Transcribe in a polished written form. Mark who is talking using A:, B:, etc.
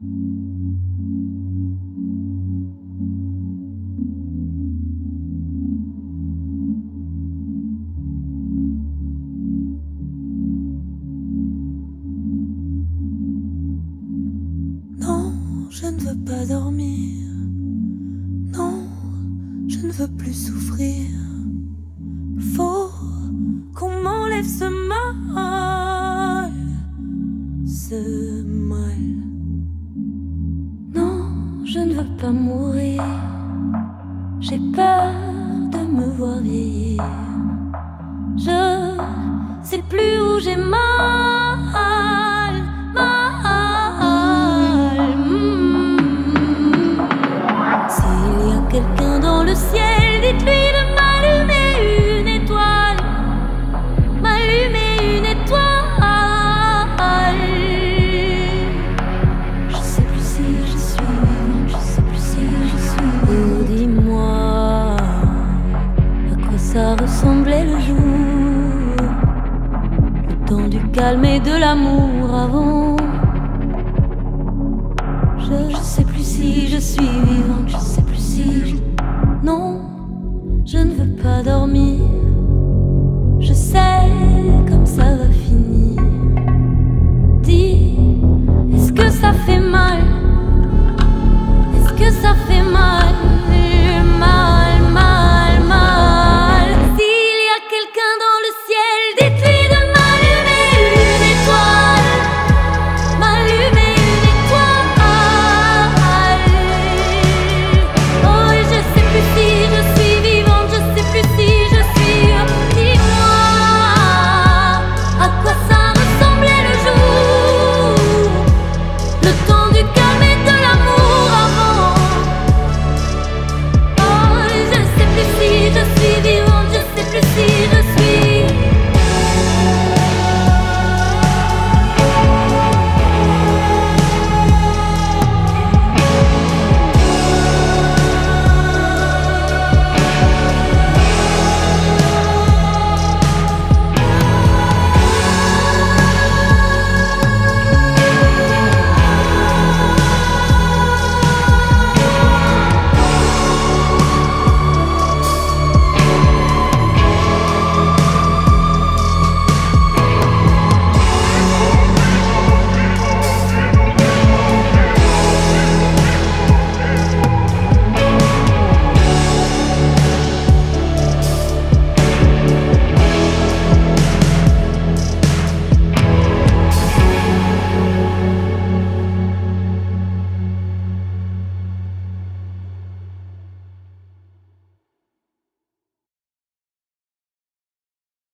A: Non, je ne veux pas dormir. Non, je ne veux plus souffrir. Faut qu'on m'enlève ce mal. Ce mal. Non, je ne veux pas mourir. J'ai peur de me voir vieillir. Je sais plus où j'ai mal. S'il y a quelqu'un dans le ciel, dites-lui de m'allumer une étoile. M'allumer une étoile. Je sais plus si je suis vivante, je sais plus si je suis. Oh, dis-moi, à quoi ça ressemblait le jour, le temps du calme et de l'amour avant. Je sais plus si je suis vivante, je sais plus si je... Non, je ne veux pas dormir. Je sais comme ça va finir. Dis, est-ce que ça fait mal?